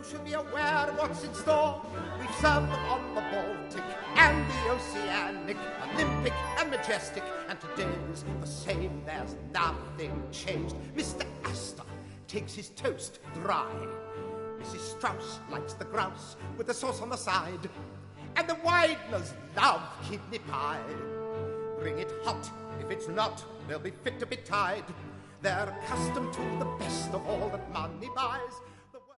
should be aware of what's in store. We've served them on the Baltic and the Oceanic, Olympic and Majestic, and today's the same, there's nothing changed. Mr. Astor takes his toast dry. Mrs. Strauss likes the grouse with the sauce on the side, and the Wideners love kidney pie. Bring it hot, if it's not, they'll be fit to be tied. They're accustomed to the best of all that money buys.